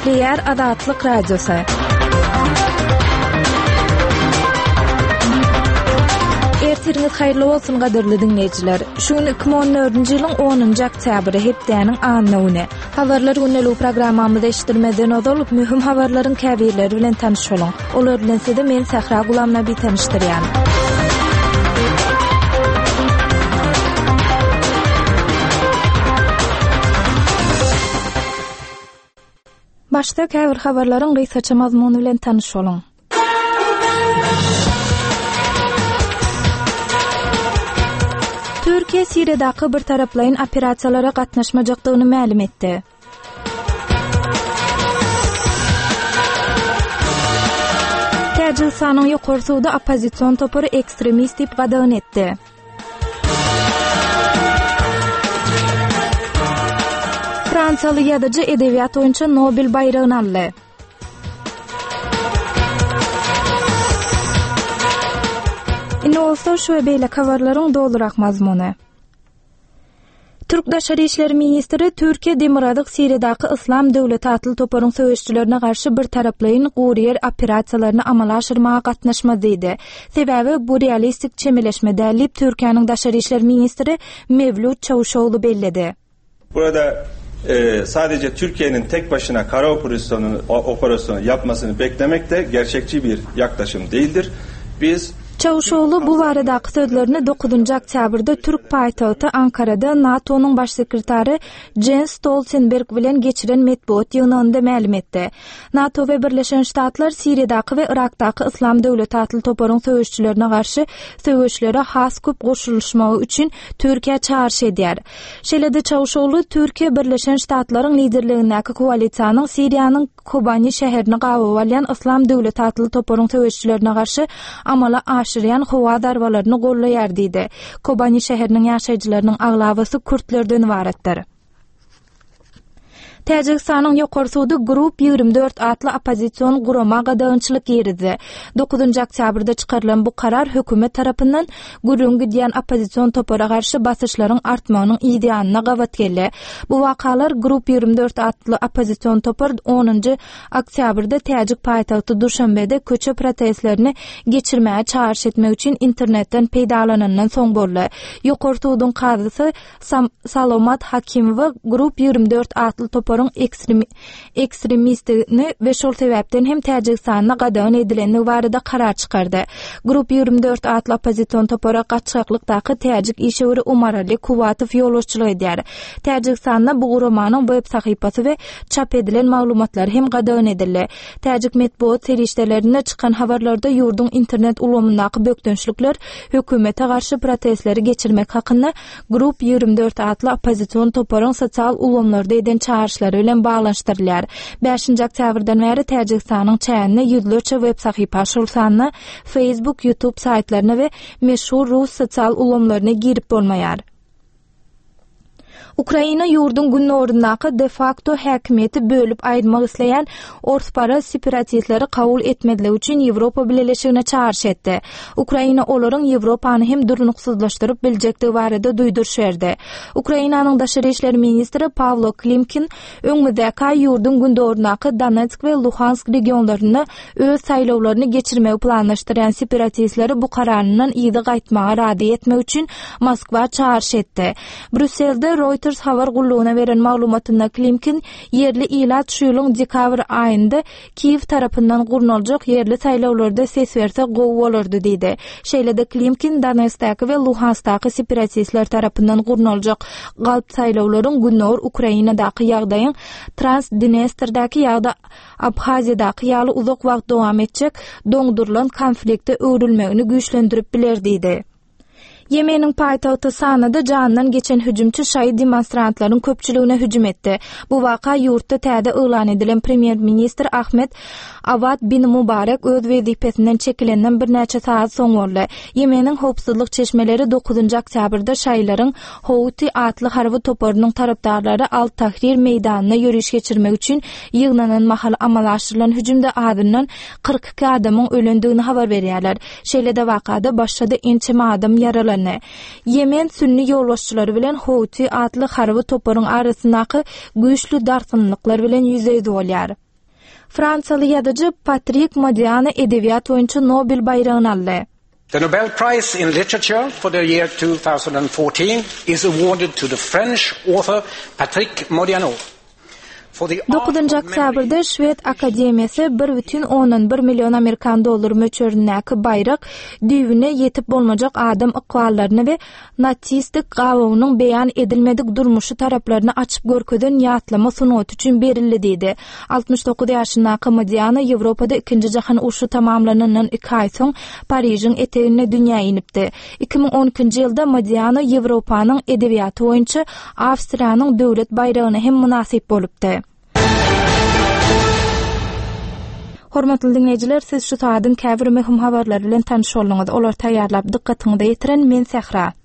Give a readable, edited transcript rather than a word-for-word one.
Nükleer Azatlyk Radiosu. Ertiriniz hayırlı olsun gaderli dinleyiciler. Şun 2014-nji ýylyň 10-njy oktýabry hepdeniň anyny. Habarlar günnäli programmamyzda eşitirmeden olup mühim habarlaryň käbirleri bilen tanışyalım. Olar bilen sizde men Sahra Gulamna bir tanıştyrýan. Başta käbir habarlaryň gysgaça mazmuny bilen tanışyalım. Türkiye Siriýadaky bir taraplayın operasiýalara gatnaşmajakdygyny ma'lum etdi. Täjikistanyň ýokary suwda opozisiýon topary ekstremist diýip gadagyn etdi. Fransiýaly ýazyjy edebiýat boýunça Nobel bayragyny aldy. Olsa şu beýle habarlaryň doldurak mazmuny. Türk Daşary işleri ministri Türkiýe Demiradyk Siriýadaky Islam döwleti atly toparyň söýüşçilerine garşy bir taraplayyn guriýer operasiýalaryny amala aşyrmaga gatnaşmady. Sebäbi bu realistik çemeleşme dälip Türkiýanyň Daşary işleri ministri Mevlut Çavuşoğlu bellidi. Burada sadece Türkiye'nin tek başına kara operasyonu yapmasını beklemek de gerçekçi bir yaklaşım değildir. Çavuşoğlu bu baradaky sözlerini 9-njy oktýabrda Türk paýtagty Ankara'da NATO'nun baş sekretary Jens Stoltenberg bilen geçiren medeniýet ýygnynda ma'lum etdi. NATO we Birleşen Ştatlar Siriýadaky we Irakdaky Islam döwleti atly toparyň söýüşçilerine garşy söýüşlere has köp goşulmagy üçin Türkiýe çağrış edýär. Şeýle-de Çavuşoğlu Türkiýe Birleşen Ştatlaryň liderligindäki koalisiýanyň Siriýanyň Kobani şäherini gabaw alýan Islam döwleti atly toparyň söýüşçilerine garşy amala aşyryan howa darwalaryny gollaýar diýdi. Kobani şäheriniň ýaşaýjylarynyň aglawaty kürtlerden ibaretdir. Täjikistanyň ýokary suwdy Grup 24 atly opozisiýon gurama gadagynçylyk ýeridi. 9-njy oktýabrda çykarylan bu karar hökümet tarapyndan gürrüň gidýän opozisiýon topara garşy basyşlaryň artmagynyň ideýanyna gawat geldi. Bu wakalar Grup 24 atly opozisiýon topar 10-njy oktýabrda Täjik paýtagty Duşanbede köçe protestlerini geçirmäge çağrış etmek üçin internetden peýdalanandan soň boldy. Ýokary suwdyň kazysy Salomat Hakimowa Grup 24 atly topar ekstremistini ve şol sebäpden hem Täjikistanyna gadagyn edilenligi barada karar çykardy. Grup 24 atly opozisiýon topara gatşaklykdaky Täjik işewri Umar Ali Kuwatow ýoluşçylyk edýär. Täjikistanda bu guramanyň web sahypasy we çap edilen maglumatlar hem gadagyn edildi. Täjik medeniýet serişdelerine çykan habarlarda ýurdun internet ulamyndaky bökdönçlikler hökümete garşy protestleri geçirmek hakynda Grup 24 atly opozisiýon toparyň sosial ulamlarda eden çağrışlar bilen baglanşdyrylýar. 5-nji oktýabrdan beri Täjikistanyň çäňine ýüzlerçe web sahypa şulsanyna Facebook, YouTube saýtlaryna we meşhur rus sosial ulamlaryna girip bolmaýar. Ukraina ýurdun günnorundaky de facto häkimeti bölüp aýdmak isleýän ortpara separatistleri kabul etmediler üçin Ýewropa Birleşigine çağrış etdi. Ukraina olaryň Ýewropany hem durnuksuzlaşdyryp biljektigi barada duýduruş berdi. Ukrainanyň Daşary işleri ministri Pavlo Klimkin öňmüzdäki ýurdun günnorundaky Donetsk we Luhansk regionlaryna öz saýlawlaryny geçirmegi planlaşdyrýan separatistleri bu kararyndan ýygy gaýtmaga rady etmek üçin Moskwa çağrış etdi. Brüsselde Reuters habar gulluğuna veren maglumatynda Klimkin yerli ilat şu ýylyň dekabr aýynda Kiýew tarapyndan gurnaljak yerli saýlawlarda ses berse gowy bolardy diýdi. Şeýle-de Klimkin Donetskdaky we Luhanskdaky separatistler tarapyndan gurnaljak galp saýlawlaryň günnor Ukrainadaky ýagdaýyň Transdnestrdaky ýagda Abhaziýadaky ýaly uzak wagt dowam etjek doňdurulan konflikte öwrülmegini güýçlendirip biler diýdi. Yemen'in paýtagty Sanada janyndan geçen hüjümçi şaý demonstrantlaryň köpçüligine hüjüm etdi. Bu waka ýurtda täze öýlan edilen premier ministr Ahmet Awad bin Mubarak öz wezipesinden çekilenden bir näçe saat soň boldy. Yemen'in howpsuzlyk çeşmeleri 9-njy oktýabrda şaýlaryň Houthi atly harby toparynyň tarapdarlary Al-Tahrir meýdanyna ýürüş geçirmek üçin ýygnanan mahal amala aşyrylan hüjümde adından 42 adamyň ölendigini habar berýärler. Şeýle-de wakada başda ençeme adam yaralandy. Yemen sünni ýolbaşçylary bilen Houthi atly harby toparyň arasyndaky güýçlü dartynlyklar bilen ýüzeyde bolýar. Fransaly ýazyjy Patrick Modiano edebiyat boýunça Nobel bayrağını aldy. The Nobel Prize in Literature for the year 2014 is awarded to the French author Patrick Modiano. 9-njy oktýabrda Şwed Akademiýasy 1,1 milyon Amerikan dollary möçürindäki baýrak düýbüne ýetip bolmajak adam ykballaryny we natsistik gawawynyň beýan edilmedik durmuşy taraplaryny açyp görkeden ýatlama sunuty üçin berildi dedi. 69 ýaşyndaky Modiano Ýewropada 2-nji jahan urşy tamamlanandan 2 ay soň Paryжyň etegine dünýä inipdi. 2012-nji ýylda Modiano Ýewropanyň edebiýaty boýunça Awstriýanyň döwlet bayragyna hem munasip bolupdy. Hormatly dinleyijiler, siz şu taýdan käbir möhüm habarlar bilen tanyş boldyňyz. Olar taýýarlap dikkatiňizi ýetiren men Sehra.